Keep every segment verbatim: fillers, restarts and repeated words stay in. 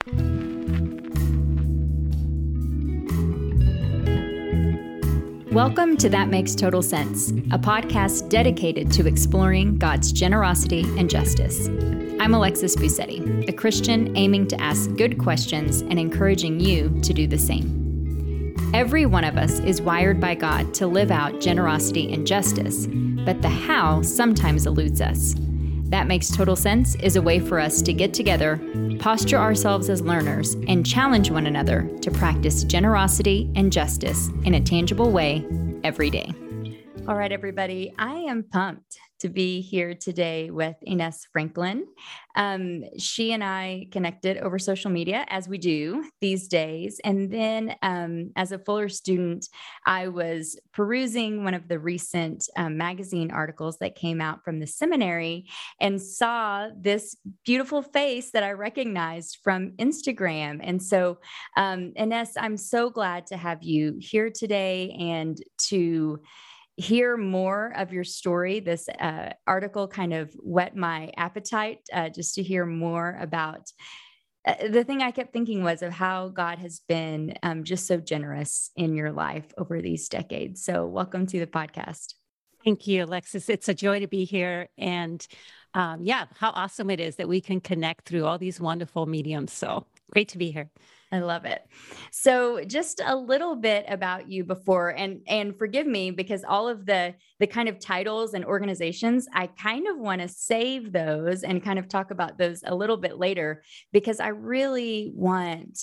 Welcome to That Makes Total Sense, a podcast dedicated to exploring God's generosity and justice. I'm Alexis Busetti, a Christian aiming to ask good questions and encouraging you to do the same. Every one of us is wired by God to live out generosity and justice, but the how sometimes eludes us. That Makes Total Sense is a way for us to get together, posture ourselves as learners, and challenge one another to practice generosity and justice in a tangible way every day. All right, everybody, I am pumped to be here today with Ines Franklin. Um, she and I connected over social media, as we do these days. And then um, as a Fuller student, I was perusing one of the recent um, magazine articles that came out from the seminary and saw this beautiful face that I recognized from Instagram. And so, um, Ines, I'm so glad to have you here today and to hear more of your story. This uh, article kind of whet my appetite uh, just to hear more about uh, the thing I kept thinking was of how God has been um, just so generous in your life over these decades. So welcome to the podcast. Thank you, Alexis. It's a joy to be here. And um, yeah, how awesome it is that we can connect through all these wonderful mediums. So great to be here. I love it. So just a little bit about you before, and, and forgive me because all of the, the kind of titles and organizations, I kind of want to save those and kind of talk about those a little bit later, because I really want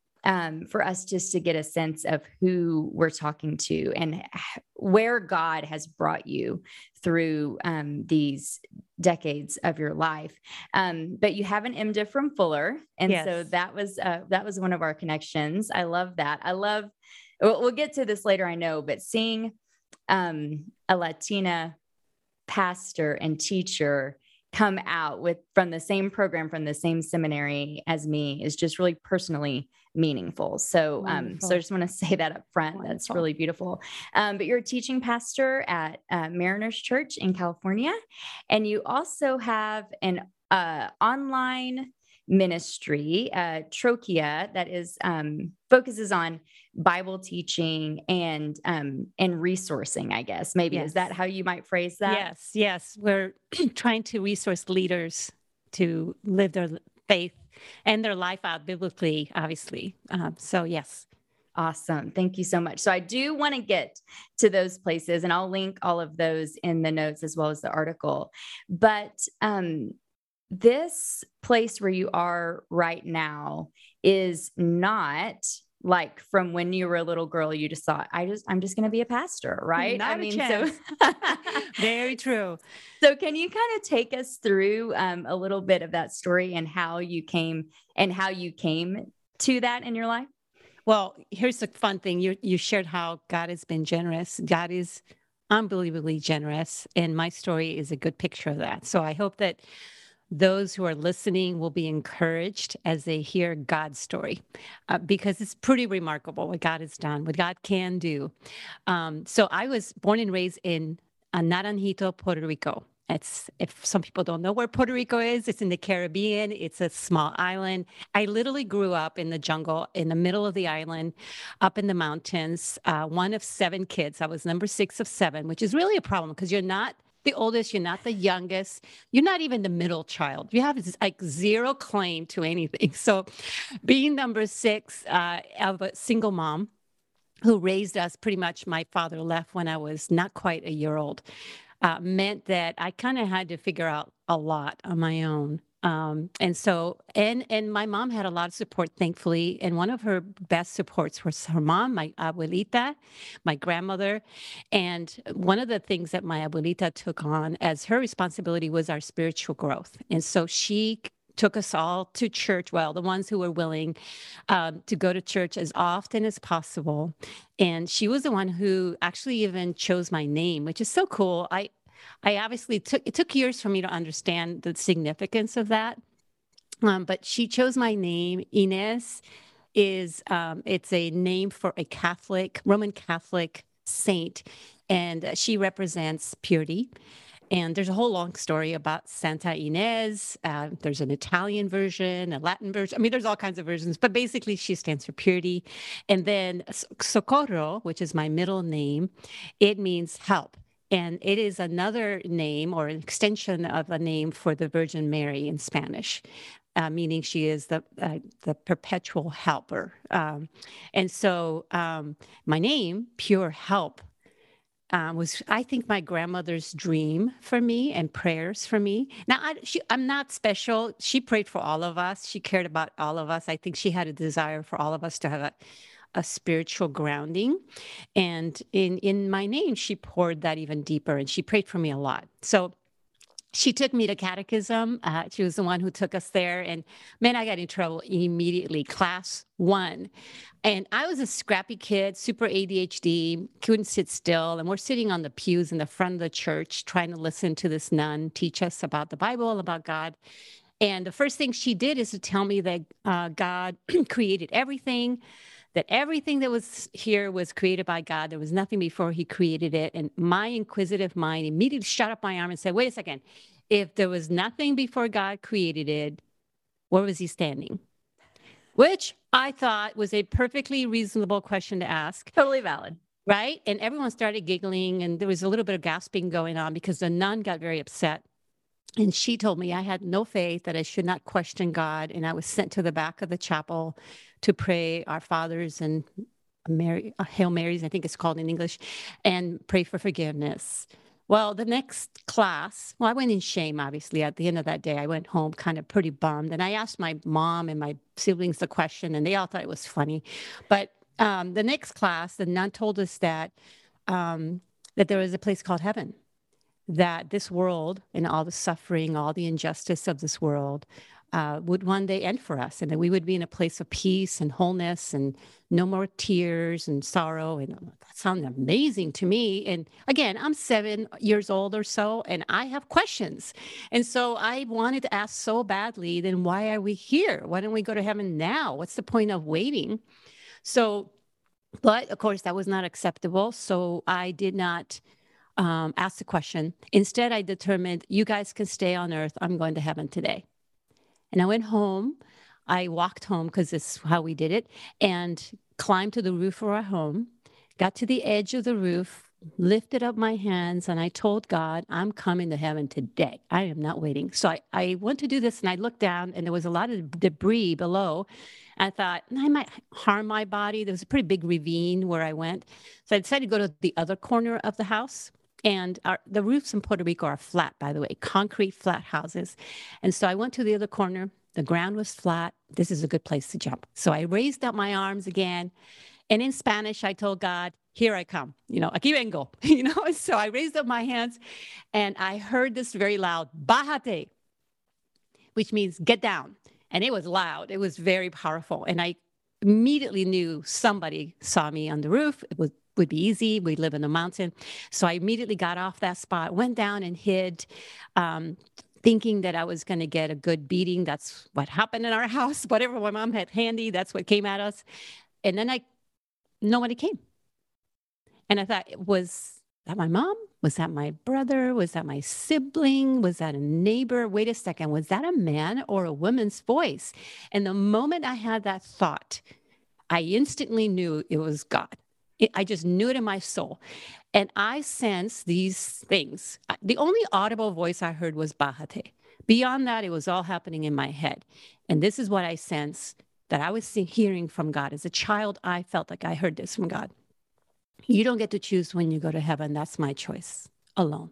Um, for us just to get a sense of who we're talking to and where God has brought you through um, these decades of your life. Um, but you have an MDiv from Fuller. And Yes. so that was, uh, that was one of our connections. I love that. I love, we'll, we'll get to this later, I know, but seeing um, a Latina pastor and teacher come out with from the same program, from the same seminary as me is just really personally meaningful. So, um, so I just want to say that up front. Wonderful. That's really beautiful. Um, but you're a teaching pastor at uh, Mariners Church in California, and you also have an uh, online ministry, uh, Trochia, that is um, focuses on Bible teaching and um, and resourcing, I guess. Maybe Yes. Is that how you might phrase that? Yes, yes. We're trying to resource leaders to live their faith and their life out biblically, obviously. Um, so yes. Awesome. Thank you so much. So I do want to get to those places, and I'll link all of those in the notes as well as the article. But um, this place where you are right now is not like from when you were a little girl, you just thought, I just, I'm just going to be a pastor, right? Not I a mean, chance. so Very true. So can you kind of take us through um, a little bit of that story and how you came and how you came to that in your life? Well, here's the fun thing. You, you shared how God has been generous. God is unbelievably generous. And my story is a good picture of that. So I hope that those who are listening will be encouraged as they hear God's story, uh, because it's pretty remarkable what God has done, what God can do. Um, so I was born and raised in uh, Naranjito, Puerto Rico. It's, if some people don't know where Puerto Rico is, it's in the Caribbean. It's a small island. I literally grew up in the jungle, in the middle of the island, up in the mountains, uh, one of seven kids. I was number six of seven, which is really a problem because you're not the oldest, you're not the youngest, you're not even the middle child. You have like zero claim to anything. So being number six uh, of a single mom who raised us, pretty much my father left when I was not quite a year old, uh, meant that I kind of had to figure out a lot on my own. Um, and so, and, and my mom had a lot of support, thankfully. And one of her best supports was her mom, my abuelita, my grandmother. And one of the things that my abuelita took on as her responsibility was our spiritual growth. And so she took us all to church, well, the ones who were willing um, to go to church as often as possible. And she was the one who actually even chose my name, which is so cool. I, I obviously took, it took years for me to understand the significance of that. Um, but she chose my name. Ines is, um, it's a name for a Catholic, Roman Catholic saint, and uh, she represents purity. And there's a whole long story about Santa Ynez. Uh, there's an Italian version, a Latin version. I mean, there's all kinds of versions, but basically she stands for purity. And then Socorro, which is my middle name, it means help. And it is another name or an extension of a name for the Virgin Mary in Spanish. Uh, meaning she is the uh, the perpetual helper. Um, and so um, my name, Pure Help, um, was, I think, my grandmother's dream for me and prayers for me. Now, I, she, I'm not special. She prayed for all of us. She cared about all of us. I think she had a desire for all of us to have a, a spiritual grounding. And in, in my name, she poured that even deeper, and she prayed for me a lot. So she took me to catechism. Uh, she was the one who took us there. And man, I got in trouble immediately. Class one. And I was a scrappy kid, super A D H D, couldn't sit still. And we're sitting on the pews in the front of the church trying to listen to this nun teach us about the Bible, about God. And the first thing she did is to tell me that uh, God created everything, that everything that was here was created by God. There was nothing before he created it. And my inquisitive mind immediately shut up my arm and said, wait a second, if there was nothing before God created it, where was he standing? Which I thought was a perfectly reasonable question to ask. Totally valid. Right? And everyone started giggling, and there was a little bit of gasping going on because the nun got very upset. And she told me I had no faith, that I should not question God. And I was sent to the back of the chapel to pray our fathers and Mary, uh, Hail Marys, I think it's called in English, and pray for forgiveness. Well, the next class, well, I went in shame, obviously. At the end of that day, I went home kind of pretty bummed. And I asked my mom and my siblings the question, and they all thought it was funny. But um, the next class, the nun told us that um, that there was a place called heaven, that this world and all the suffering, all the injustice of this world uh, would one day end for us, and that we would be in a place of peace and wholeness and no more tears and sorrow. And that sounded amazing to me. And again, I'm seven years old or so, and I have questions. And so I wanted to ask so badly, then why are we here? Why don't we go to heaven now? What's the point of waiting? So, but of course, that was not acceptable. So I did not Um, asked the question. Instead, I determined, you guys can stay on earth. I'm going to heaven today. And I went home. I walked home, because this is how we did it, and climbed to the roof of our home, got to the edge of the roof, lifted up my hands, and I told God, I'm coming to heaven today. I am not waiting. So I, I went to do this, and I looked down, and there was a lot of debris below. I thought, I might harm my body. There was a pretty big ravine where I went. So I decided to go to the other corner of the house. And our, the roofs in Puerto Rico are flat, by the way, concrete flat houses. And so I went to the other corner. The ground was flat. This is a good place to jump. So I raised up my arms again. And in Spanish, I told God, here I come, you know, aquí vengo, you know. So I raised up my hands, and I heard this very loud, bájate, which means get down. And it was loud. It was very powerful. And I immediately knew somebody saw me on the roof. It was would be easy. We live in a mountain. So I immediately got off that spot, went down and hid, um, thinking that I was going to get a good beating. That's what happened in our house. Whatever my mom had handy, that's what came at us. And then I, nobody came. And I thought, was that my mom? Was that my brother? Was that my sibling? Was that a neighbor? Wait a second. Was that a man or a woman's voice? And the moment I had that thought, I instantly knew it was God. It, I just knew it in my soul. And I sensed these things. The only audible voice I heard was bájate. Beyond that, it was all happening in my head. And this is what I sensed that I was see, hearing from God. As a child, I felt like I heard this from God. You don't get to choose when you go to heaven. That's my choice alone.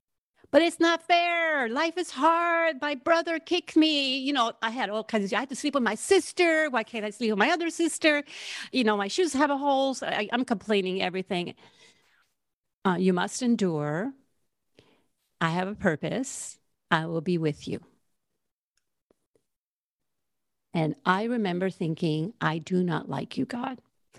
But it's not fair. Life is hard. My brother kicked me. You know, I had all kinds of, I had to sleep with my sister. Why can't I sleep with my other sister? You know, my shoes have a hole. So I, I'm complaining everything. Uh, you must endure. I have a purpose. I will be with you. And I remember thinking, I do not like you, God.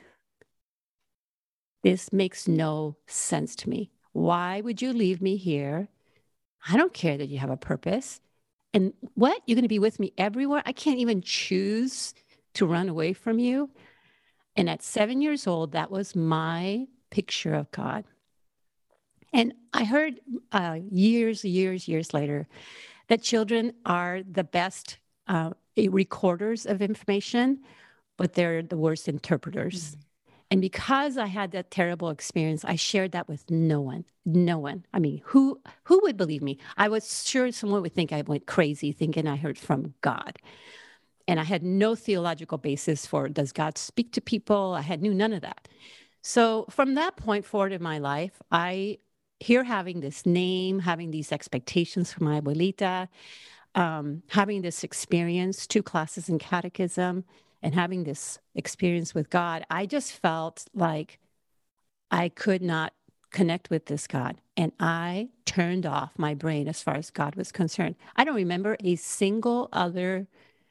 This makes no sense to me. Why would you leave me here? I don't care that you have a purpose. And what? You're going to be with me everywhere? I can't even choose to run away from you. And at seven years old, that was my picture of God. And I heard uh, years, years, years later that children are the best uh, recorders of information, but they're the worst interpreters. Mm-hmm. And because I had that terrible experience, I shared that with no one, no one. I mean, who who would believe me? I was sure someone would think I went crazy thinking I heard from God. And I had no theological basis for, does God speak to people? I had knew none of that. So from that point forward in my life, I here having this name, having these expectations for my abuelita, um, having this experience, two classes in catechism, and having this experience with God, I just felt like I could not connect with this God. And I turned off my brain as far as God was concerned. I don't remember a single other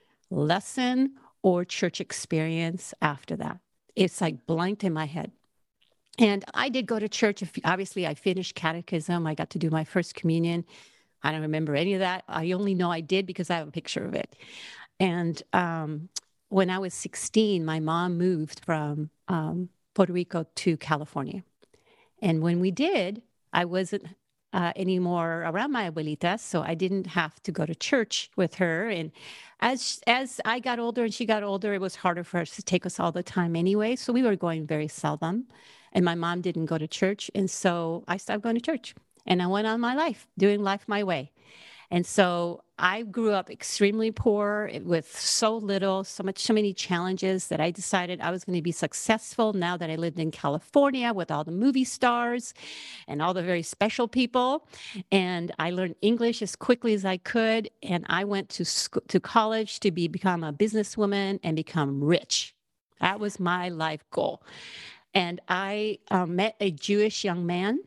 lesson or church experience after that. It's like blanked in my head. And I did go to church. Obviously, I finished catechism. I got to do my first communion. I don't remember any of that. I only know I did because I have a picture of it. And um, when I was sixteen, my mom moved from um, Puerto Rico to California. And when we did, I wasn't uh, anymore around my abuelita, so I didn't have to go to church with her. And as as I got older and she got older, it was harder for us to take us all the time anyway. So we were going very seldom. And my mom didn't go to church. And so I stopped going to church. And I went on my life, doing life my way. And so I grew up extremely poor with so little, so much, so many challenges that I decided I was going to be successful now that I lived in California with all the movie stars and all the very special people. And I learned English as quickly as I could. And I went to school, to college to be become a businesswoman and become rich. That was my life goal. And I uh, met a Jewish young man.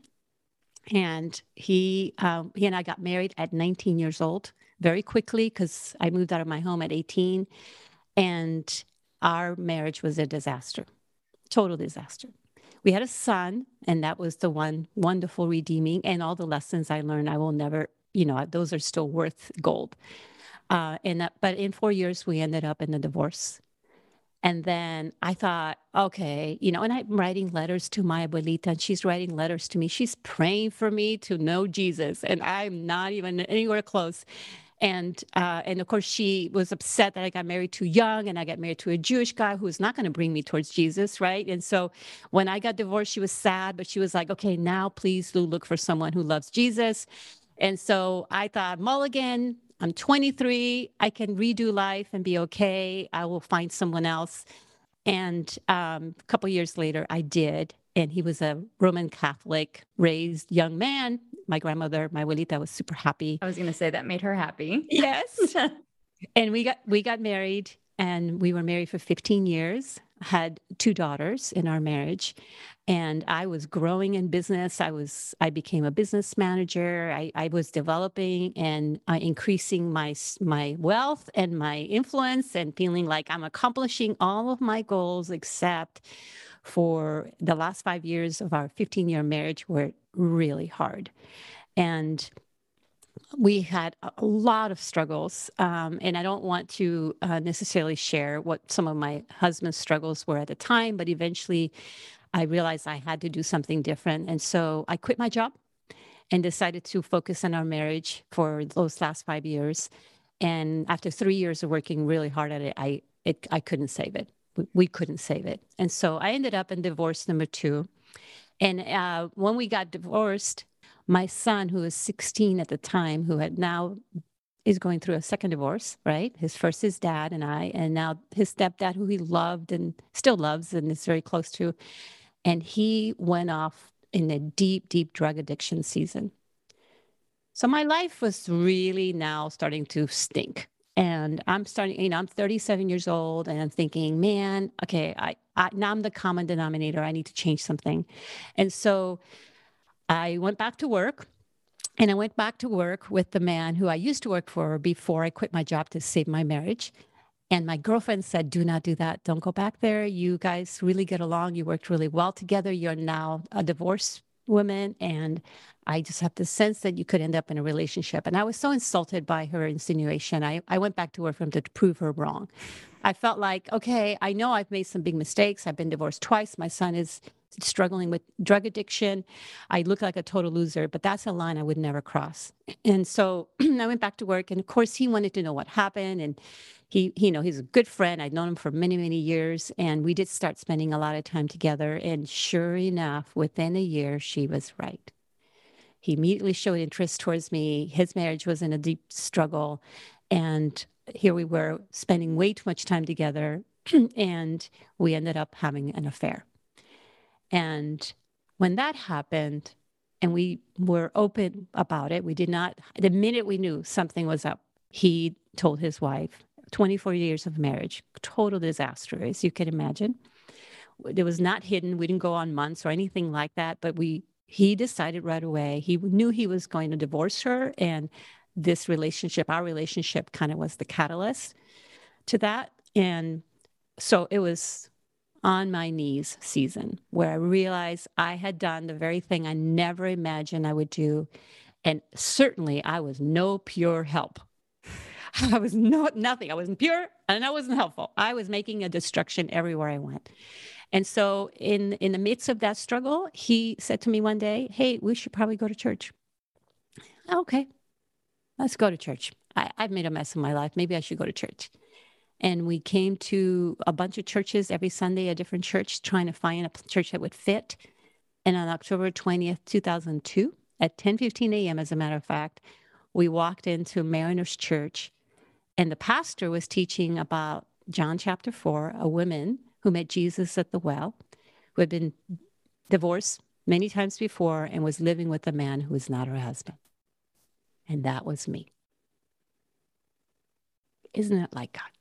And he, um, he and I got married at nineteen years old, very quickly, because I moved out of my home at eighteen. And our marriage was a disaster, total disaster. We had a son, and that was the one wonderful redeeming. And all the lessons I learned, I will never, you know, those are still worth gold. Uh, and that, but in four years, we ended up in a divorce. And then I thought, okay, you know, and I'm writing letters to my abuelita, and she's writing letters to me. She's praying for me to know Jesus, and I'm not even anywhere close. And uh, and of course, she was upset that I got married too young, and I got married to a Jewish guy who was not going to bring me towards Jesus, right? And so when I got divorced, she was sad, but she was like, okay, now please, Lou, look for someone who loves Jesus. And so I thought, mulligan, I'm twenty-three. I can redo life and be okay. I will find someone else. And um, a couple years later, I did. And he was a Roman Catholic raised young man. My grandmother, my abuelita, was super happy. I was going to say that made her happy. Yes. And we got we got married, and we were married for fifteen years, had two daughters in our marriage. And I was growing in business. I was, I became a business manager. I, I was developing and uh, increasing my, my wealth and my influence, and feeling like I'm accomplishing all of my goals, except for the last five years of our fifteen year marriage were really hard. And we had a lot of struggles, um, and I don't want to uh, necessarily share what some of my husband's struggles were at the time, but eventually I realized I had to do something different. And so I quit my job and decided to focus on our marriage for those last five years. And after three years of working really hard at it, I it, I couldn't save it. We, we couldn't save it. And so I ended up in divorce number two. And uh, when we got divorced, my son, who was sixteen at the time, who had now is going through a second divorce, right? His first, his dad and I, and now his stepdad, who he loved and still loves and is very close to. And he went off in a deep, deep drug addiction season. So my life was really now starting to stink. And I'm starting, you know, I'm thirty-seven years old, and I'm thinking, man, okay, I, I now I'm the common denominator. I need to change something. And so I went back to work. And I went back to work with the man who I used to work for before I quit my job to save my marriage. And my girlfriend said, do not do that. Don't go back there. You guys really get along. You worked really well together. You're now a divorced woman. And I just have the sense that you could end up in a relationship. And I was so insulted by her insinuation. I, I went back to work for him to prove her wrong. I felt like, okay, I know I've made some big mistakes. I've been divorced twice. My son is struggling with drug addiction. I look like a total loser, but that's a line I would never cross. And so I went back to work, and of course he wanted to know what happened. And he, he, you know, he's a good friend. I'd known him for many, many years, and we did start spending a lot of time together. And sure enough, within a year, she was right. He immediately showed interest towards me. His marriage was in a deep struggle. And here we were spending way too much time together. And we ended up having an affair. And when that happened, and we were open about it, we did not, the minute we knew something was up, he told his wife, twenty-four years of marriage, total disaster, as you can imagine. It was not hidden. We didn't go on months or anything like that, but we, he decided right away, he knew he was going to divorce her. And this relationship, our relationship kind of was the catalyst to that. And so it was on my knees season where I realized I had done the very thing I never imagined I would do. And certainly I was no pure help. I was not nothing. I wasn't pure and I wasn't helpful. I was making a destruction everywhere I went. And so in, in the midst of that struggle, he said to me one day, hey, we should probably go to church. Okay, let's go to church. I, I've made a mess of my life. Maybe I should go to church. And we came to a bunch of churches every Sunday, a different church, trying to find a church that would fit. And on October twentieth, two thousand two, at ten fifteen a.m., as a matter of fact, we walked into Mariners Church, and the pastor was teaching about John chapter four, a woman who met Jesus at the well, who had been divorced many times before and was living with a man who was not her husband. And that was me. Isn't it like God?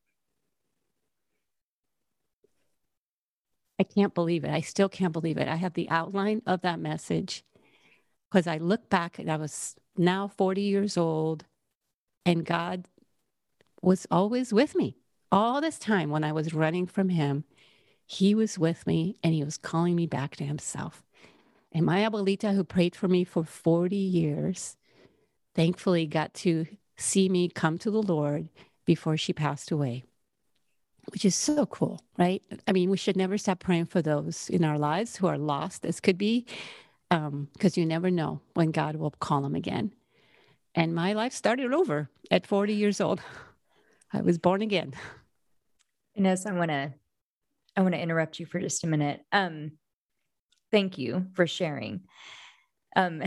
I can't believe it. I still can't believe it. I have the outline of that message because I look back and I was now forty years old, and God was always with me. All this time when I was running from him, he was with me and he was calling me back to himself. And my abuelita, who prayed for me for forty years, thankfully got to see me come to the Lord before she passed away, which is so cool, right? I mean, we should never stop praying for those in our lives who are lost, as could be, um, because you never know when God will call them again. And my life started over at forty years old. I was born again. Ines, I want to, I want to interrupt you for just a minute. Um, thank you for sharing. Um,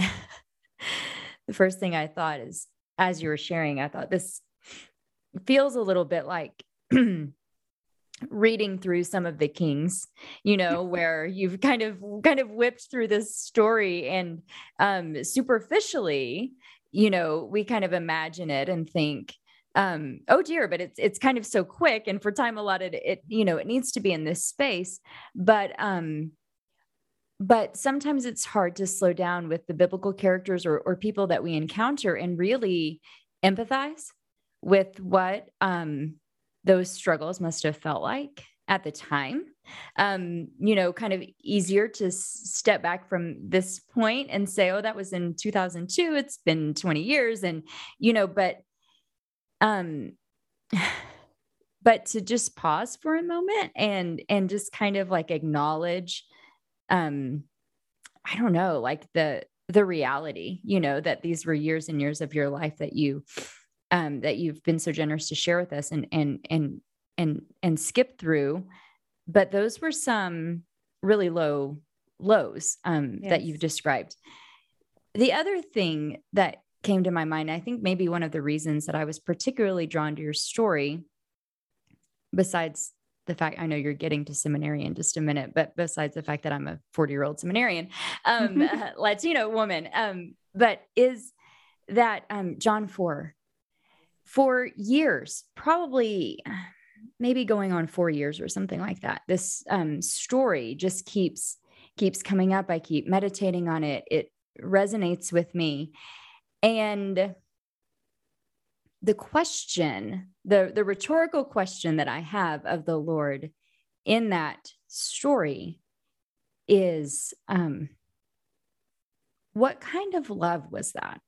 the first thing I thought is, as you were sharing, I thought this feels a little bit like reading through some of the Kings, you know, where you've kind of, kind of whipped through this story, and um, superficially, you know, we kind of imagine it and think, um, oh dear, but it's, it's kind of so quick. And for time allotted, it, you know, it needs to be in this space, but, um, but sometimes it's hard to slow down with the biblical characters or, or people that we encounter and really empathize with what, um, those struggles must have felt like at the time. Um, you know, kind of easier to s- step back from this point and say, oh, that was in two thousand two. It's been twenty years. And, you know, but, um, but to just pause for a moment and, and just kind of like acknowledge, um, I don't know, like the, the reality, you know, that these were years and years of your life that you, um, that you've been so generous to share with us and, and, and, and, and skip through. But those were some really low lows, um, yes. that you've described. The other thing that came to my mind, I think maybe one of the reasons that I was particularly drawn to your story, besides the fact, I know you're getting to seminary in just a minute, but besides the fact that I'm a forty year old seminarian, um, uh, Latino woman, um, but is that, um, John four, for years, probably maybe going on four years or something like that. This, um, story just keeps, keeps coming up. I keep meditating on it. It resonates with me. And the question, the, the rhetorical question that I have of the Lord in that story is, um, what kind of love was that?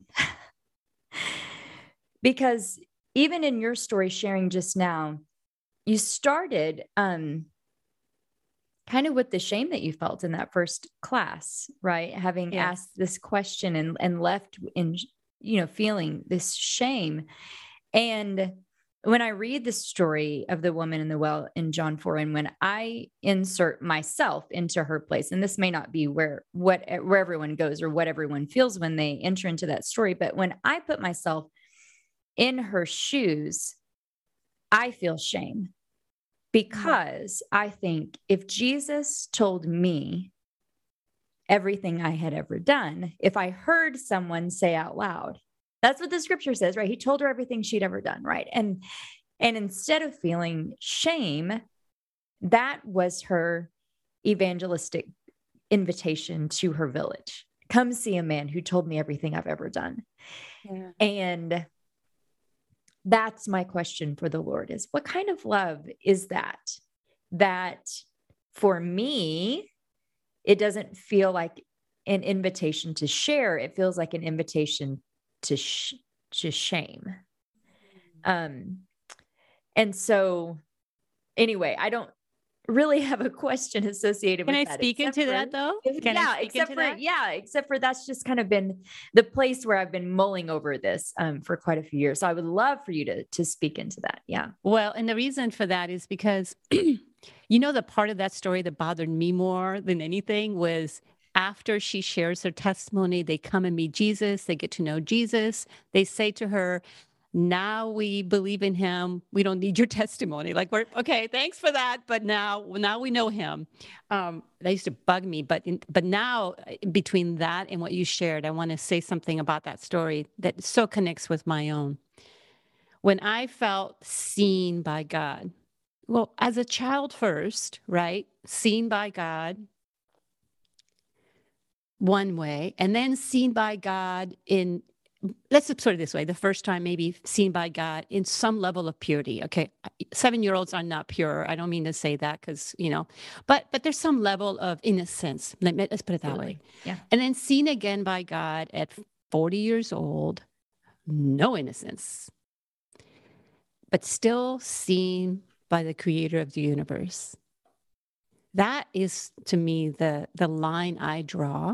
Because even in your story sharing just now, you started, um, kind of with the shame that you felt in that first class, right? Having Yes. asked this question and, and left in, you know, feeling this shame. And when I read the story of the woman in the well in John four, and when I insert myself into her place, and this may not be where, what, where everyone goes or what everyone feels when they enter into that story, but when I put myself in her shoes, I feel shame. Because I think if Jesus told me everything I had ever done, if I heard someone say out loud, that's what the scripture says, right? He told her everything she'd ever done, right? And, and instead of feeling shame, that was her evangelistic invitation to her village. Come see a man who told me everything I've ever done. Yeah. And that's my question for the Lord is, what kind of love is that? That for me, it doesn't feel like an invitation to share. It feels like an invitation to, sh- to shame. Um, and so anyway, I don't really have a question associated Can with I that. speak into for, that though? if, Can yeah, I speak except into for, that? yeah, except for that's just kind of been the place where I've been mulling over this um, for quite a few years. So I would love for you to, to speak into that. Yeah. Well, and the reason for that is because, you know, the part of that story that bothered me more than anything was after she shares her testimony, they come and meet Jesus, they get to know Jesus. They say to her, now we believe in him. We don't need your testimony. Like, we're okay. Thanks for that. But now, now we know him. Um, that used to bug me. But, in, but now between that and what you shared, I want to say something about that story that so connects with my own. When I felt seen by God, well, as a child first, right? Seen by God one way, and then seen by God in, let's put it this way, the first time maybe seen by God in some level of purity. Okay, seven-year-olds are not pure. I don't mean to say that because, you know, but but there's some level of innocence. Let me, let's put it that Absolutely. way. Yeah. And then seen again by God at forty years old, no innocence, but still seen by the creator of the universe. That is, to me, the, the line I draw.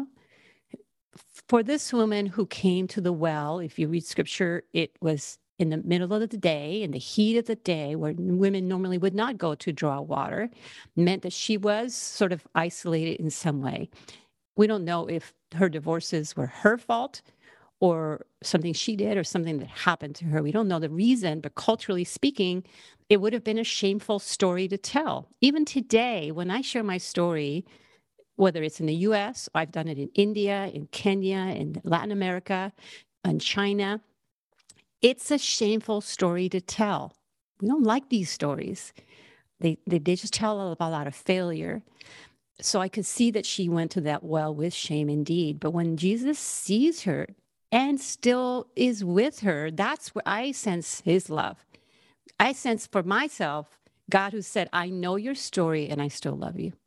For this woman who came to the well, if you read scripture, it was in the middle of the day, in the heat of the day, where women normally would not go to draw water, meant that she was sort of isolated in some way. We don't know if her divorces were her fault or something she did or something that happened to her. We don't know the reason, but culturally speaking, it would have been a shameful story to tell. Even today, when I share my story, whether it's in the U S, I've done it in India, in Kenya, in Latin America, in China, it's a shameful story to tell. We don't like these stories. They, they, they just tell about a lot of failure. So I could see that she went to that well with shame indeed. But when Jesus sees her and still is with her, that's where I sense his love. I sense for myself, God who said, I know your story and I still love you.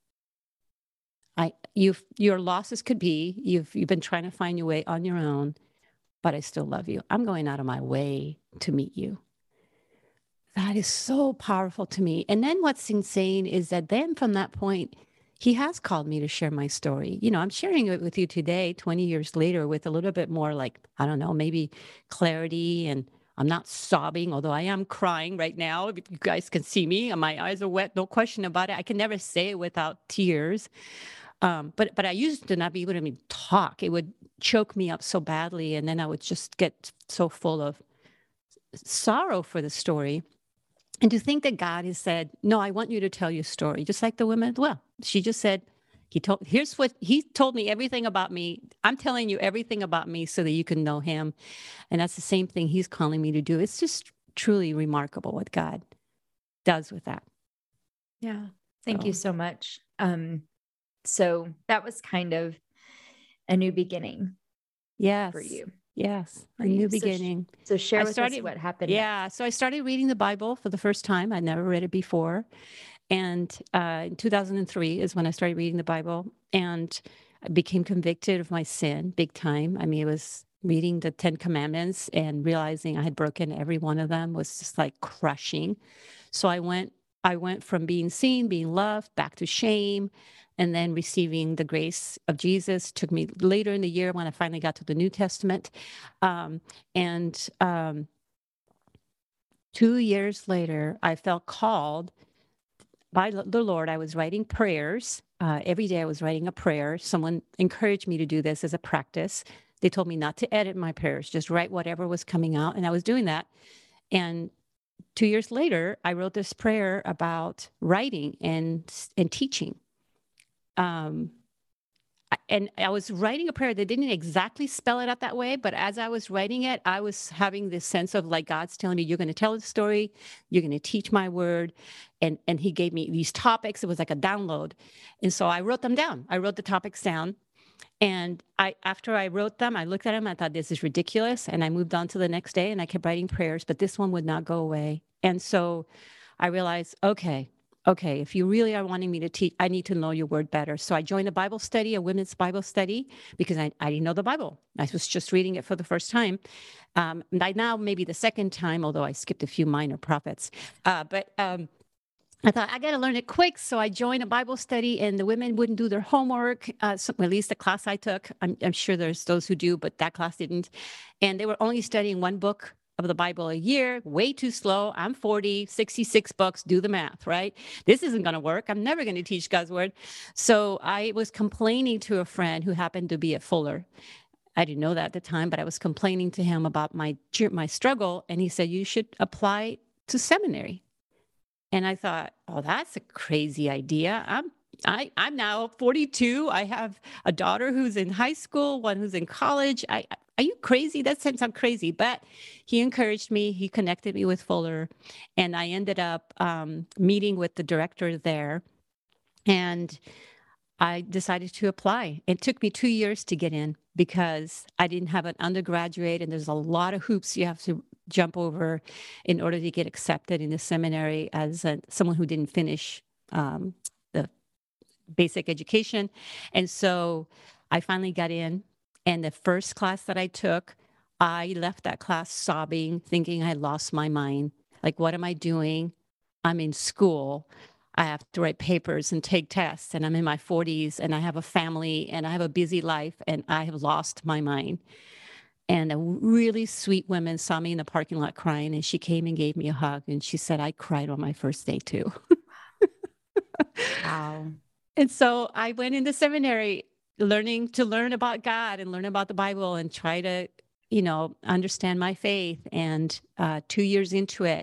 I, you've, your losses could be, you've, you've been trying to find your way on your own, but I still love you. I'm going out of my way to meet you. That is so powerful to me. And then what's insane is that then from that point, he has called me to share my story. You know, I'm sharing it with you today, twenty years later, with a little bit more like, I don't know, maybe clarity, and I'm not sobbing, although I am crying right now. If you guys can see me, my eyes are wet, no question about it. I can never say it without tears. Um, but but I used to not be able to even talk. It would choke me up so badly, and then I would just get so full of sorrow for the story. And to think that God has said, no, I want you to tell your story, just like the woman at the well. She just said, he told, here's what, he told me everything about me. I'm telling you everything about me so that you can know him. And that's the same thing he's calling me to do. It's just truly remarkable what God does with that. Yeah. Thank So. you so much. Um, so that was kind of a new beginning. Yes. For you. Yes, For a you. new So sh- beginning. So share I with started, us what happened. Yeah, so I started reading the Bible for the first time. I'd never read it before. And uh, in two thousand three is when I started reading the Bible, and I became convicted of my sin big time. I mean, it was reading the Ten Commandments and realizing I had broken every one of them was just like crushing. So I went I went from being seen, being loved, back to shame, and then receiving the grace of Jesus. Took me later in the year when I finally got to the New Testament. Um, and um, two years later, I felt called by the Lord. I was writing prayers. Uh, every day I was writing a prayer. Someone encouraged me to do this as a practice. They told me not to edit my prayers, just write whatever was coming out. And I was doing that. And two years later, I wrote this prayer about writing and, and teaching. Um, and I was writing a prayer that didn't exactly spell it out that way, but as I was writing it, I was having this sense of like God's telling me, you're going to tell the story, you're going to teach my word. And, and he gave me these topics. It was like a download. And so I wrote them down. I wrote the topics down. And I, after I wrote them, I looked at them, I thought, this is ridiculous. And I moved on to the next day and I kept writing prayers, but this one would not go away. And so I realized, okay, okay, if you really are wanting me to teach, I need to know your word better. So I joined a Bible study, a women's Bible study, because I, I didn't know the Bible. I was just reading it for the first time. Um, and I now maybe the second time, although I skipped a few minor prophets. Uh, but um, I thought, I got to learn it quick. So I joined a Bible study and the women wouldn't do their homework. Uh, so, at least the class I took, I'm, I'm sure there's those who do, but that class didn't. And they were only studying one book of the Bible a year, way too slow. I'm forty, sixty-six books, do the math, right? This isn't going to work. I'm never going to teach God's word. So I was complaining to a friend who happened to be at Fuller. I didn't know that at the time, but I was complaining to him about my, my struggle. And he said, you should apply to seminary. And I thought, oh, that's a crazy idea. I'm I, I'm now forty-two. I have a daughter who's in high school, one who's in college. I, are you crazy? That sounds I'm crazy. But he encouraged me. He connected me with Fuller. And I ended up um, meeting with the director there. And I decided to apply. It took me two years to get in because I didn't have an undergraduate. And there's a lot of hoops you have to jump over in order to get accepted in the seminary as a, someone who didn't finish um, the basic education. And so I finally got in. And the first class that I took, I left that class sobbing, thinking I lost my mind. Like, what am I doing? I'm in school. I have to write papers and take tests, and I'm in my forties, and I have a family, and I have a busy life, and I have lost my mind. And a really sweet woman saw me in the parking lot crying, and she came and gave me a hug, and she said, I cried on my first day too. Wow. And so I went into seminary learning to learn about God and learn about the Bible and try to, you know, understand my faith. And uh, two years into it,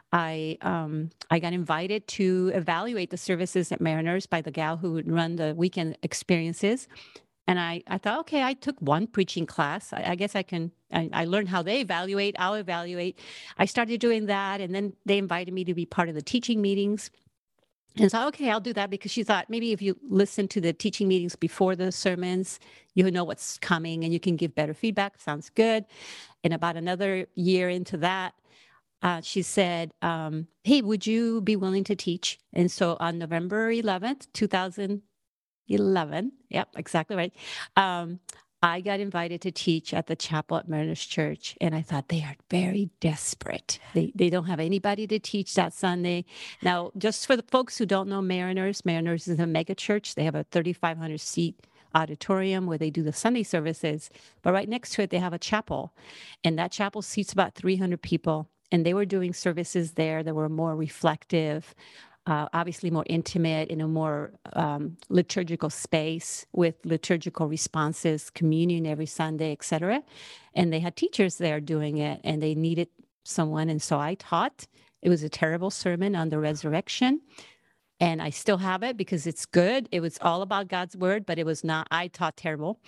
I um, I got invited to evaluate the services at Mariners by the gal who would run the weekend experiences. And I, I thought, okay, I took one preaching class. I, I guess I can, I, I learned how they evaluate, I'll evaluate. I started doing that. And then they invited me to be part of the teaching meetings. And so, okay, I'll do that, because she thought maybe if you listen to the teaching meetings before the sermons, you know what's coming and you can give better feedback. Sounds good. And about another year into that, uh, she said, um, hey, would you be willing to teach? And so on November eleventh, two thousand eleven, yep, exactly right, um, I got invited to teach at the chapel at Mariners Church. And I thought, they are very desperate. They they don't have anybody to teach that Sunday. Now, just for the folks who don't know Mariners, Mariners is a mega church. They have a thirty-five hundred seat auditorium where they do the Sunday services. But right next to it, they have a chapel. And that chapel seats about three hundred people. And they were doing services there that were more reflective, Uh, obviously more intimate, in a more um, liturgical space with liturgical responses, communion every Sunday, et cetera. And they had teachers there doing it, and they needed someone. And so I taught. It was a terrible sermon on the resurrection. And I still have it because it's good. It was all about God's word, but it was not, I taught terrible.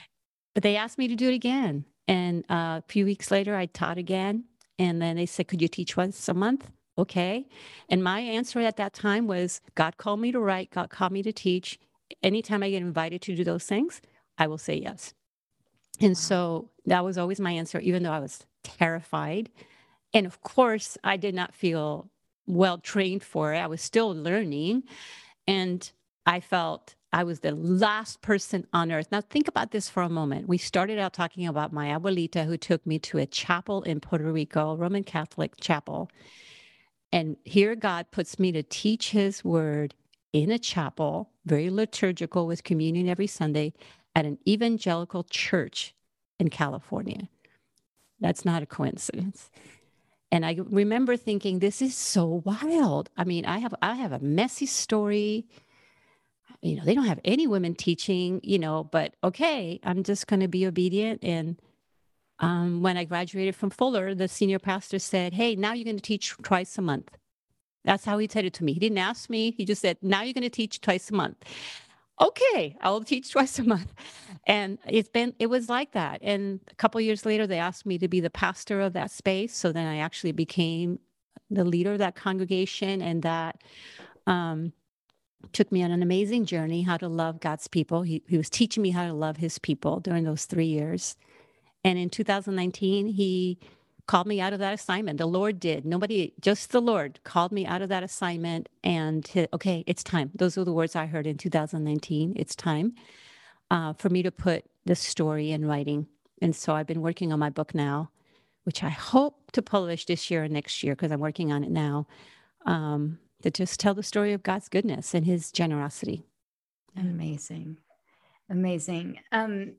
But they asked me to do it again. And uh, a few weeks later, I taught again. And then they said, could you teach once a month? Okay. And my answer at that time was, God called me to write, God called me to teach. Anytime I get invited to do those things, I will say yes. And so that was always my answer, even though I was terrified. And of course, I did not feel well trained for it. I was still learning. And I felt I was the last person on earth. Now, think about this for a moment. We started out talking about my abuelita, who took me to a chapel in Puerto Rico, Roman Catholic chapel. And here God puts me to teach his word in a chapel, very liturgical with communion every Sunday at an evangelical church in California. That's not a coincidence. And I remember thinking, this is so wild. I mean, I have I have a messy story. You know, they don't have any women teaching, you know, but okay, I'm just going to be obedient. And um, when I graduated from Fuller, the senior pastor said, hey, now you're going to teach twice a month. That's how he said it to me. He didn't ask me. He just said, now you're going to teach twice a month. Okay, I'll teach twice a month. And it's been, it was like that. And a couple of years later, they asked me to be the pastor of that space. So then I actually became the leader of that congregation. And that um, took me on an amazing journey, how to love God's people. He, he was teaching me how to love his people during those three years. And in two thousand nineteen, he called me out of that assignment. The Lord did. Nobody, just the Lord called me out of that assignment and hit, okay, it's time. Those are the words I heard in two thousand nineteen. It's time uh, for me to put the story in writing. And so I've been working on my book now, which I hope to publish this year or next year because I'm working on it now, um, to just tell the story of God's goodness and his generosity. Amazing. Amazing. Um,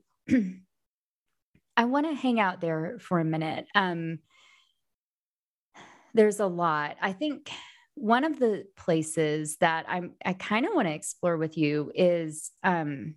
I want to hang out there for a minute. Um, there's a lot. I think one of the places that I'm, I kind of want to explore with you is, um,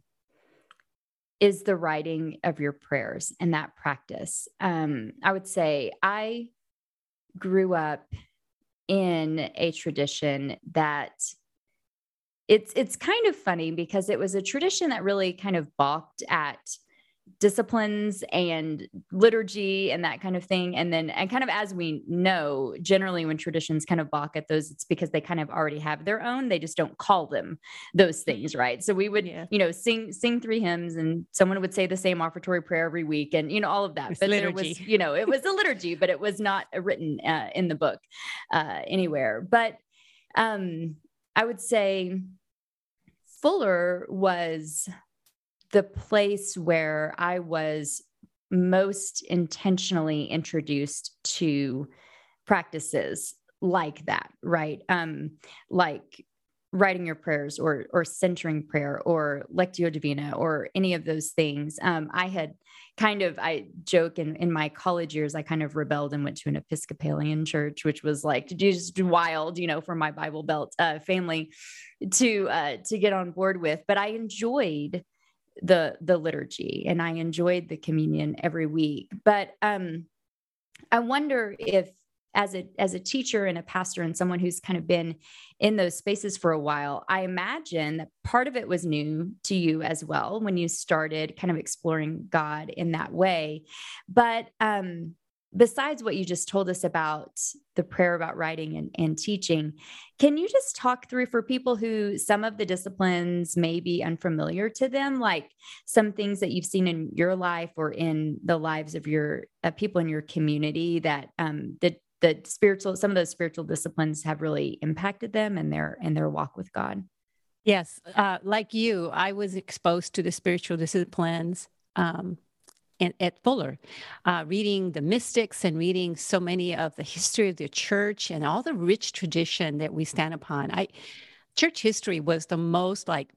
is the writing of your prayers and that practice. Um, I would say I grew up in a tradition that it's, it's kind of funny because it was a tradition that really kind of balked at disciplines and liturgy and that kind of thing. And then, and kind of, as we know, generally when traditions kind of balk at those, it's because they kind of already have their own. They just don't call them those things. Right. So we would, yeah. you know, sing, sing three hymns and someone would say the same offertory prayer every week and, you know, all of that, it's but liturgy. There was, you know, it was a liturgy, but it was not written uh, in the book uh, anywhere. But um, I would say Fuller was the place where I was most intentionally introduced to practices like that, right? Um, like writing your prayers or, or centering prayer or Lectio Divina or any of those things. Um, I had kind of, I joke in, in my college years, I kind of rebelled and went to an Episcopalian church, which was like just wild, you know, for my Bible Belt uh, family to, uh, to get on board with, but I enjoyed the, the liturgy and I enjoyed the communion every week. But, um, I wonder if as a, as a teacher and a pastor and someone who's kind of been in those spaces for a while, I imagine that part of it was new to you as well, when you started kind of exploring God in that way. But, um, besides what you just told us about the prayer about writing and, and teaching, can you just talk through for people who some of the disciplines may be unfamiliar to them, like some things that you've seen in your life or in the lives of your uh, people in your community that um, the the spiritual, some of those spiritual disciplines have really impacted them and their and their walk with God? Yes, uh, like you, I was exposed to the spiritual disciplines. Um, And at Fuller, uh, reading the mystics and reading so many of the history of the church and all the rich tradition that we stand upon. I, church history was the most like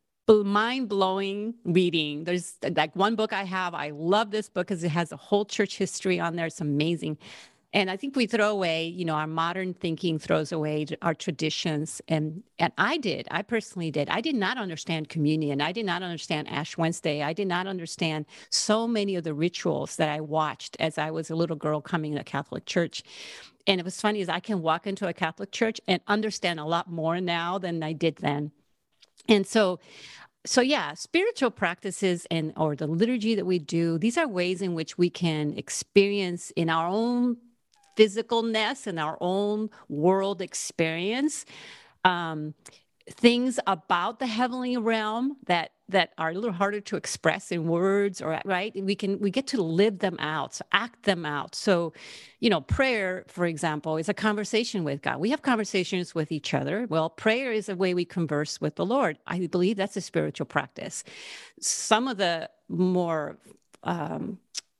mind-blowing reading. There's like one book I have. I love this book because it has a whole church history on there. It's amazing. And I think we throw away, you know, our modern thinking throws away our traditions. And and I did, I personally did. I did not understand communion. I did not understand Ash Wednesday. I did not understand so many of the rituals that I watched as I was a little girl coming to a Catholic church. And it was funny is I can walk into a Catholic church and understand a lot more now than I did then. And so So yeah, spiritual practices and or the liturgy that we do, these are ways in which we can experience in our own physicalness and our own world experience um, things about the heavenly realm that that are a little harder to express in words, or right? We can we get to live them out, so act them out. So, you know, prayer, for example, is a conversation with God. We have conversations with each other. Well, prayer is a way we converse with the Lord. I believe that's a spiritual practice. Some of the more um,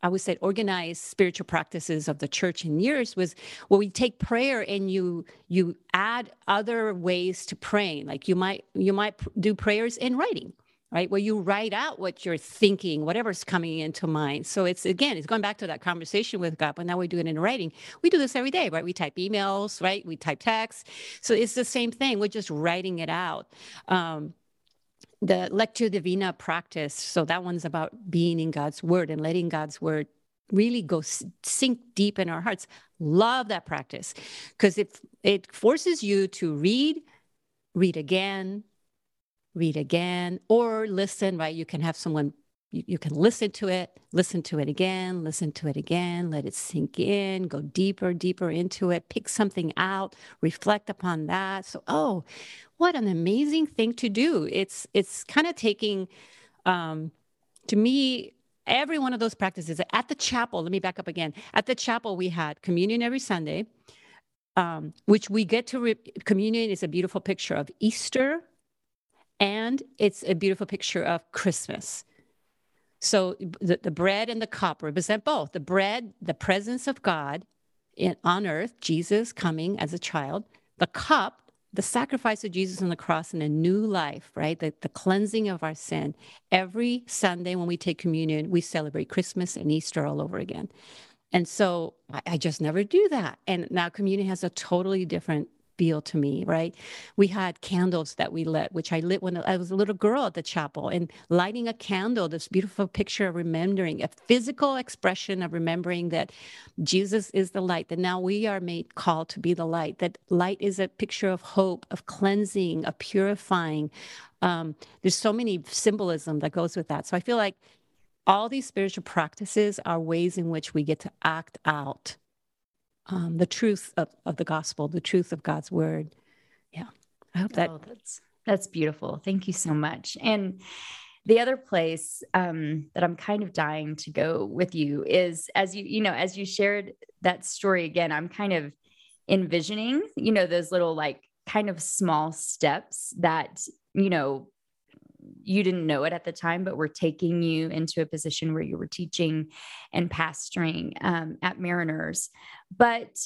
I would say, organized spiritual practices of the church in years was where we take prayer and you you add other ways to praying. Like you might you might do prayers in writing, right? Where you write out what you're thinking, whatever's coming into mind. So it's, again, it's going back to that conversation with God, but now we do it in writing. We do this every day, right? We type emails, right? We type texts. So it's the same thing. We're just writing it out. Um, the Lectio Divina practice, so that one's about being in God's word and letting God's word really go sink deep in our hearts. Love that practice because it, it forces you to read, read again, read again, or listen, right? You can have someone, you, you can listen to it, listen to it again, listen to it again, let it sink in, go deeper, deeper into it, pick something out, reflect upon that. So, oh, what an amazing thing to do. It's, it's kind of taking, um, to me, every one of those practices at the chapel. Let me back up again. At the chapel, we had communion every Sunday, um, which we get to, re- communion is a beautiful picture of Easter, and it's a beautiful picture of Christmas. So the, the bread and the cup represent both. The bread, the presence of God in, on earth, Jesus coming as a child. The cup, the sacrifice of Jesus on the cross and a new life, right? The, the cleansing of our sin. Every Sunday when we take communion, we celebrate Christmas and Easter all over again. And so I, I just never do that. And now communion has a totally different feel to me, right? We had candles that we lit, which I lit when I was a little girl at the chapel, and lighting a candle, this beautiful picture of remembering, a physical expression of remembering that Jesus is the light, that now we are made called to be the light, that light is a picture of hope, of cleansing, of purifying. Um, there's so many symbolism that goes with that. So I feel like all these spiritual practices are ways in which we get to act out Um, the truth of, of the gospel, the truth of God's word. Yeah. I hope that. Oh, that's, that's beautiful. Thank you so much. And the other place um, that I'm kind of dying to go with you is as you, you know, as you shared that story again, I'm kind of envisioning, you know, those little like kind of small steps that, you know, you didn't know it at the time, but we're taking you into a position where you were teaching and pastoring um, at Mariners. But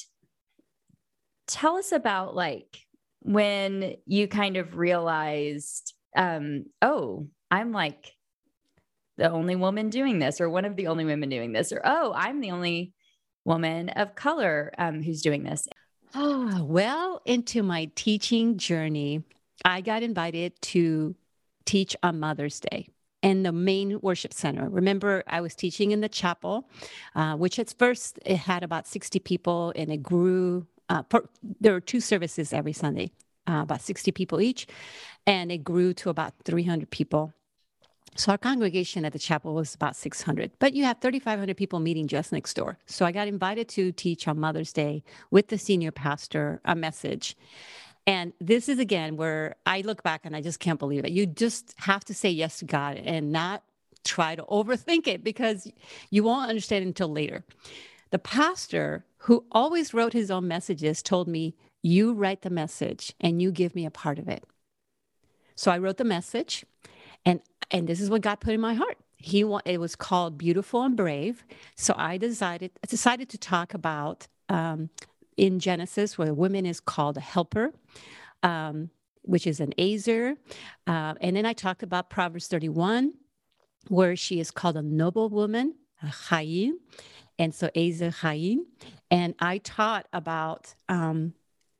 tell us about like when you kind of realized, um, oh, I'm like the only woman doing this, or one of the only women doing this, or, oh, I'm the only woman of color um, who's doing this. Oh, well, into my teaching journey, I got invited to teach on Mother's Day in the main worship center. Remember, I was teaching in the chapel, uh, which at first it had about sixty people, and it grew. Uh, per, there were two services every Sunday, uh, about sixty people each, and it grew to about three hundred people. So our congregation at the chapel was about six hundred, but you have thirty-five hundred people meeting just next door. So I got invited to teach on Mother's Day with the senior pastor a message. And this is, again, where I look back and I just can't believe it. You just have to say yes to God and not try to overthink it, because you won't understand until later. The pastor, who always wrote his own messages, told me, you write the message and you give me a part of it. So I wrote the message, and and this is what God put in my heart. He wa- It was called Beautiful and Brave. So I decided, decided to talk about um, in Genesis, where a woman is called a helper, um, which is an Azer. Uh, and then I talked about Proverbs thirty-one, where she is called a noble woman, a Chayim. And so Azer Chayim. And I taught about um,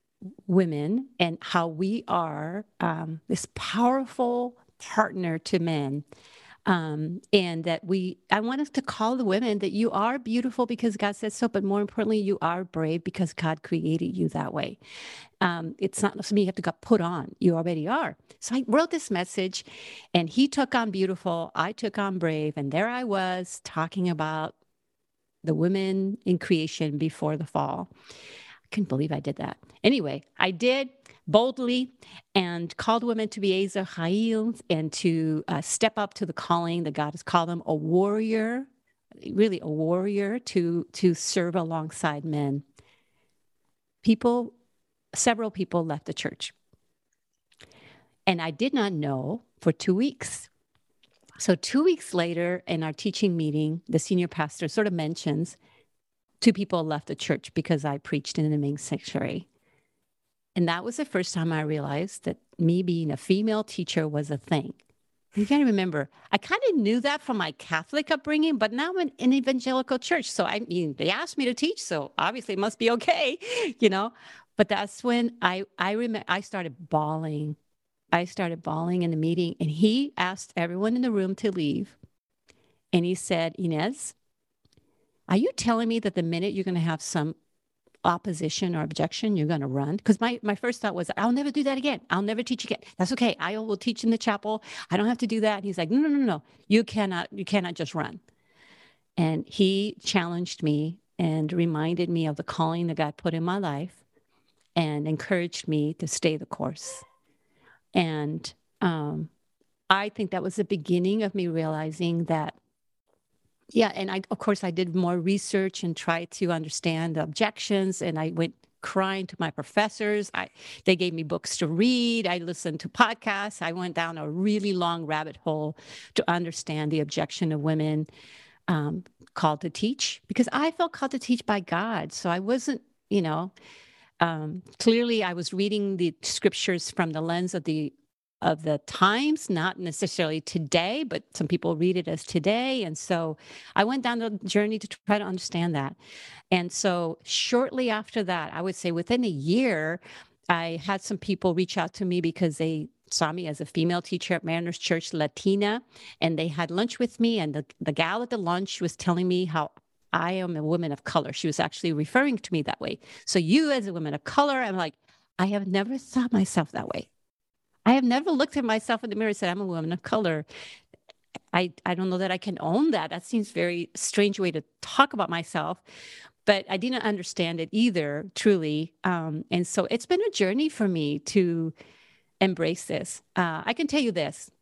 women and how we are um, this powerful partner to men. Um, and that we, I want us to call the women that you are beautiful because God said so, but more importantly, you are brave because God created you that way. Um, it's not something you have to get put on. You already are. So I wrote this message, and he took on beautiful, I took on brave, and there I was talking about the women in creation before the fall. I couldn't believe I did that. Anyway, I did boldly and called women to be Ezer Chayil and to uh, step up to the calling that God has called them, a warrior, really a warrior to, to serve alongside men. People, several people left the church. And I did not know for two weeks. So two weeks later in our teaching meeting, the senior pastor sort of mentions two people left the church because I preached in the men's sanctuary. And that was the first time I realized that me being a female teacher was a thing. You got to remember, I kind of knew that from my Catholic upbringing, but now I'm in an evangelical church. So I mean, they asked me to teach, so obviously it must be okay, you know. But that's when I I remember I started bawling. I started bawling in the meeting, and he asked everyone in the room to leave. And he said, Inez, are you telling me that the minute you're going to have some opposition or objection, you're going to run? Because my, my first thought was, I'll never do that again. I'll never teach again. That's okay. I will teach in the chapel. I don't have to do that. And he's like, no, no, no, no. You cannot, you cannot just run. And he challenged me and reminded me of the calling that God put in my life and encouraged me to stay the course. And um, I think that was the beginning of me realizing that, yeah, and I, of course, I did more research and tried to understand the objections, and I went crying to my professors. I, they gave me books to read. I listened to podcasts. I went down a really long rabbit hole to understand the objection of women um, called to teach, because I felt called to teach by God. So I wasn't, you know, Um, clearly, I was reading the scriptures from the lens of the of the times, not necessarily today, but some people read it as today. And so I went down the journey to try to understand that. And so shortly after that, I would say within a year, I had some people reach out to me because they saw me as a female teacher at Mariners Church, Latina, and they had lunch with me. And the, the gal at the lunch was telling me how I am a woman of color. She was actually referring to me that way. So you as a woman of color, I'm like, I have never thought myself that way. I have never looked at myself in the mirror and said, I'm a woman of color. I, I don't know that I can own that. That seems very strange way to talk about myself, but I didn't understand it either, truly. Um, and so it's been a journey for me to embrace this. Uh, I can tell you this.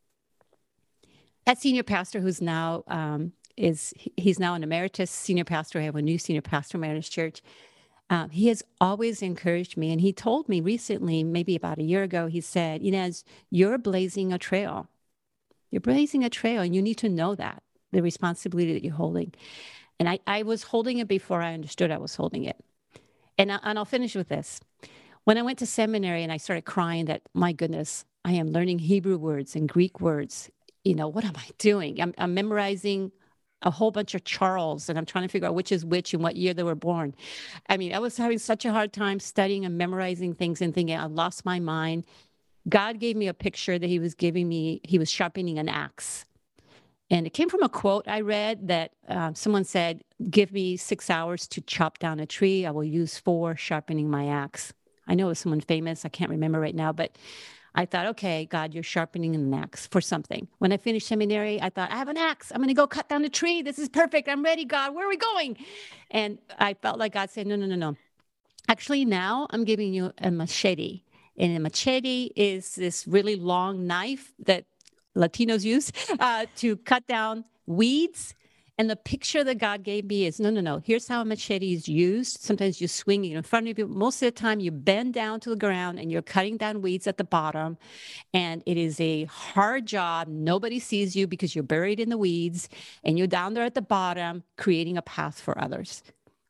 That senior pastor who's now... Um, is he's now an emeritus senior pastor. I have a new senior pastor at Mariners Church. Um, he has always encouraged me. And he told me recently, maybe about a year ago, he said, Inez, you're blazing a trail. You're blazing a trail, and you need to know that, the responsibility that you're holding. And I, I was holding it before I understood I was holding it. And, I, and I'll finish with this. When I went to seminary and I started crying that, my goodness, I am learning Hebrew words and Greek words. You know, what am I doing? I'm, I'm memorizing a whole bunch of Charles, and I'm trying to figure out which is which and what year they were born. I mean, I was having such a hard time studying and memorizing things and thinking I lost my mind. God gave me a picture that he was giving me. He was sharpening an axe. And it came from a quote I read that uh, someone said, give me six hours to chop down a tree. I will use four sharpening my axe. I know it was someone famous. I can't remember right now, but I thought, okay, God, you're sharpening an axe for something. When I finished seminary, I thought, I have an axe. I'm going to go cut down a tree. This is perfect. I'm ready, God. Where are we going? And I felt like God said, no, no, no, no. Actually, now I'm giving you a machete. And a machete is this really long knife that Latinos use uh, to cut down weeds. And the picture that God gave me is, no, no, no. Here's how a machete is used. Sometimes you swing it in front of you. Most of the time, you bend down to the ground and you're cutting down weeds at the bottom. And it is a hard job. Nobody sees you because you're buried in the weeds. And you're down there at the bottom, creating a path for others.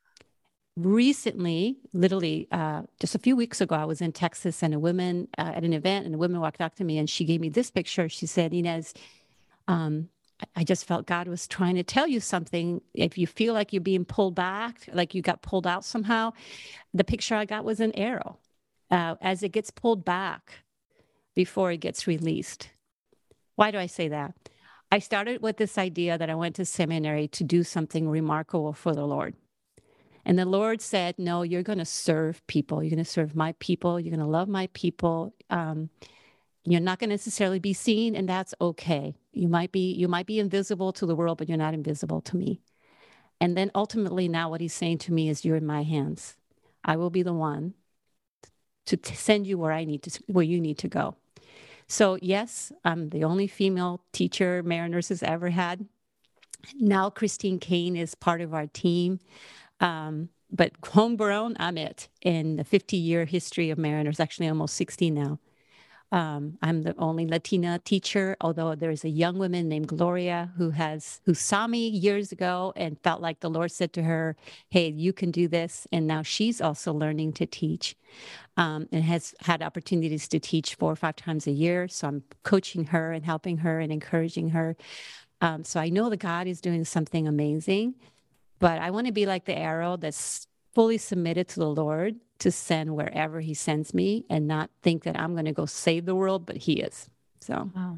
Recently, literally uh, just a few weeks ago, I was in Texas and a woman uh, at an event, and a woman walked up to me and she gave me this picture. She said, Inez, um, I just felt God was trying to tell you something. If you feel like you're being pulled back, like you got pulled out somehow, the picture I got was an arrow uh, as it gets pulled back before it gets released. Why do I say that? I started with this idea that I went to seminary to do something remarkable for the Lord. And the Lord said, no, you're going to serve people. You're going to serve my people. You're going to love my people. Um, You're not going to necessarily be seen, and that's okay. You might be, you might be invisible to the world, but you're not invisible to me. And then ultimately now what he's saying to me is, you're in my hands. I will be the one to t- send you where I need to, where you need to go. So yes, I'm the only female teacher Mariners has ever had. Now Christine Kane is part of our team. Um, but homegrown, I'm it in the fifty year history of Mariners, actually almost sixty now. Um, I'm the only Latina teacher, although there's a young woman named Gloria who has who saw me years ago and felt like the Lord said to her, "Hey, you can do this." And now she's also learning to teach, um, and has had opportunities to teach four or five times a year. So I'm coaching her and helping her and encouraging her. Um, so I know that God is doing something amazing, but I want to be like the arrow that's fully submitted to the Lord to send wherever he sends me, and not think that I'm going to go save the world, but he is. So, wow.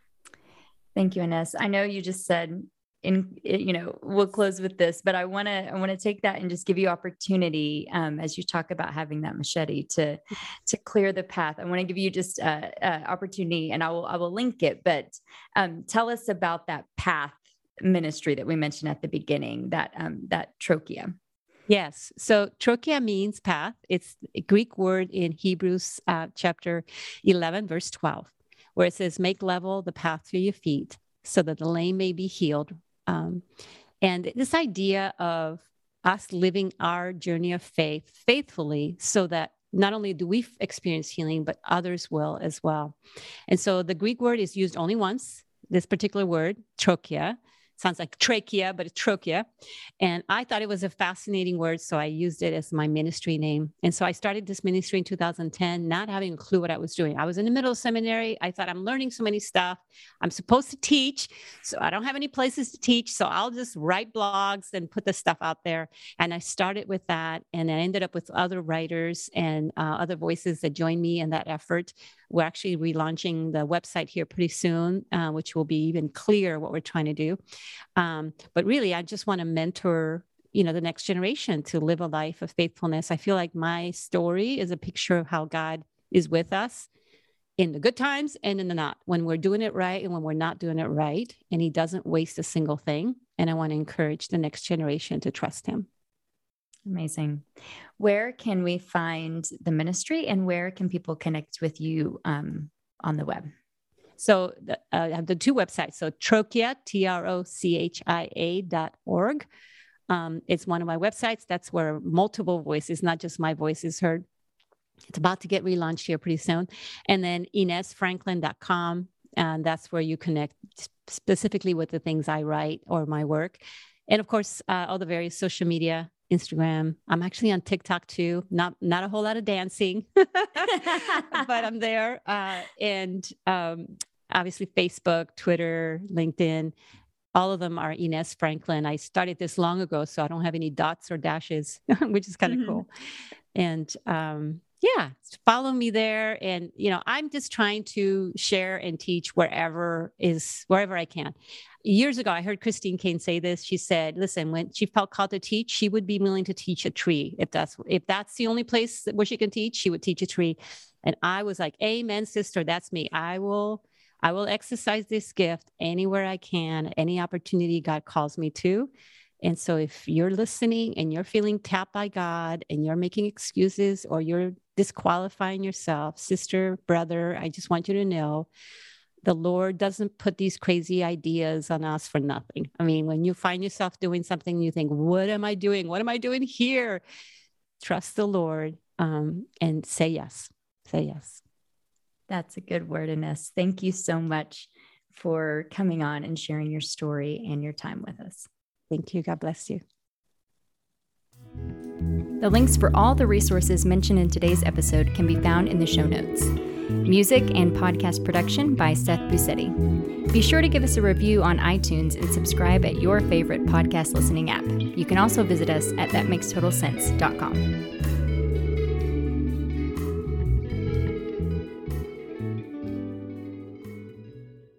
Thank you, Ines. I know you just said, in, you know, we'll close with this, but I want to, I want to take that and just give you opportunity, um, as you talk about having that machete to, to clear the path. I want to give you just a, a opportunity, and I will, I will link it, but, um, tell us about that path ministry that we mentioned at the beginning, that, um, that trochia. Yes. So trochia means path. It's a Greek word in Hebrews uh, chapter eleven, verse twelve, where it says, "Make level the path for your feet so that the lame may be healed." Um, and this idea of us living our journey of faith faithfully, so that not only do we experience healing, but others will as well. And so the Greek word is used only once, this particular word, trochia. Sounds like trachea, but it's trochia. And I thought it was a fascinating word, so I used it as my ministry name. And so I started this ministry in two thousand ten, not having a clue what I was doing. I was in the middle of seminary. I thought, I'm learning so many stuff. I'm supposed to teach, so I don't have any places to teach. So I'll just write blogs and put the stuff out there. And I started with that, and I ended up with other writers and uh, other voices that joined me in that effort. We're actually relaunching the website here pretty soon, uh, which will be even clearer what we're trying to do. Um, but really, I just want to mentor, you know, the next generation to live a life of faithfulness. I feel like my story is a picture of how God is with us in the good times and in the not, when we're doing it right and when we're not doing it right. And he doesn't waste a single thing. And I want to encourage the next generation to trust him. Amazing. Where can we find the ministry, and where can people connect with you um, on the web? So the, uh, I have the two websites. So Trochia, T R O C H I A dot org. Um, it's one of my websites. That's where multiple voices, not just my voice, is heard. It's about to get relaunched here pretty soon. And then ines franklin dot com. And that's where you connect specifically with the things I write or my work. And of course, uh, all the various social media, Instagram. I'm actually on TikTok too. Not not a whole lot of dancing, but I'm there. Uh, and um, obviously Facebook, Twitter, LinkedIn, all of them are Ines Franklin. I started this long ago, so I don't have any dots or dashes, which is kind of mm-hmm. cool. And um, yeah, follow me there. And, you know, I'm just trying to share and teach wherever is wherever I can. Years ago, I heard Christine Caine say this. She said, listen, when she felt called to teach, she would be willing to teach a tree. If that's, if that's the only place where she can teach, she would teach a tree. And I was like, amen, sister, that's me. I will, I will exercise this gift anywhere I can, any opportunity God calls me to. And so if you're listening and you're feeling tapped by God and you're making excuses or you're disqualifying yourself, sister, brother, I just want you to know the Lord doesn't put these crazy ideas on us for nothing. I mean, when you find yourself doing something, you think, what am I doing? What am I doing here? Trust the Lord um, and say yes. Say yes. That's a good word, Ines. Thank you so much for coming on and sharing your story and your time with us. Thank you. God bless you. The links for all the resources mentioned in today's episode can be found in the show notes. Music and podcast production by Seth Busetti. Be sure to give us a review on iTunes and subscribe at your favorite podcast listening app. You can also visit us at that makes total sense dot com.